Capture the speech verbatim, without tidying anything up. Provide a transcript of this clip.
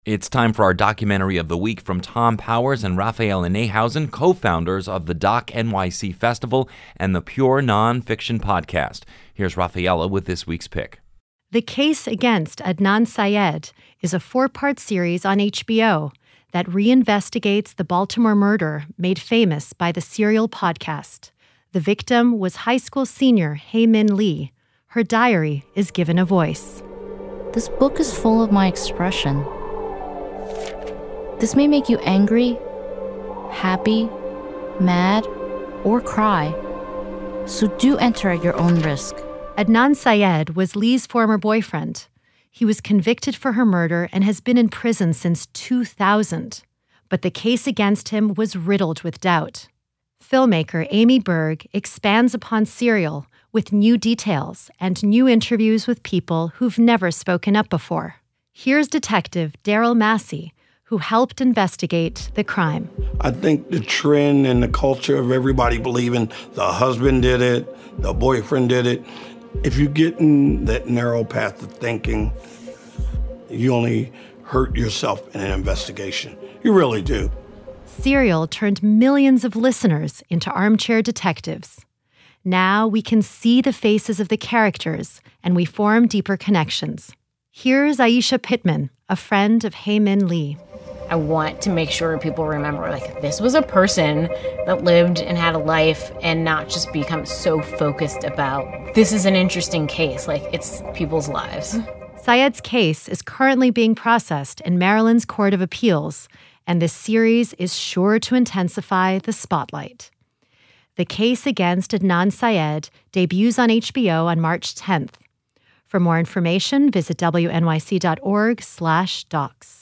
It's time for our documentary of the week from Tom Powers and Raphaela Neihausen, co-founders of the Doc N Y C Festival and the Pure Nonfiction Podcast. Here's Raphaela with this week's pick. The Case Against Adnan Syed is a four-part series on H B O that reinvestigates the Baltimore murder made famous by the Serial podcast. The victim was high school senior Hae Min Lee. Her diary is given a voice. This book is full of my expression. This may make you angry, happy, mad, or cry. So do enter at your own risk. Adnan Syed was Lee's former boyfriend. He was convicted for her murder and has been in prison since two thousand. But the case against him was riddled with doubt. Filmmaker Amy Berg expands upon Serial with new details and new interviews with people who've never spoken up before. Here's Detective Daryl Massey, who helped investigate the crime. I think the trend and the culture of everybody believing the husband did it, the boyfriend did it. If you get in that narrow path of thinking, you only hurt yourself in an investigation. You really do. Serial turned millions of listeners into armchair detectives. Now we can see the faces of the characters and we form deeper connections. Here's Aisha Pittman, a friend of Hae Min Lee. I want to make sure people remember, like, this was a person that lived and had a life and not just become so focused about, this is an interesting case. Like, it's people's lives. Syed's case is currently being processed in Maryland's Court of Appeals, and this series is sure to intensify the spotlight. The Case Against Adnan Syed debuts on H B O on March tenth. For more information, visit W N Y C dot org slash docs.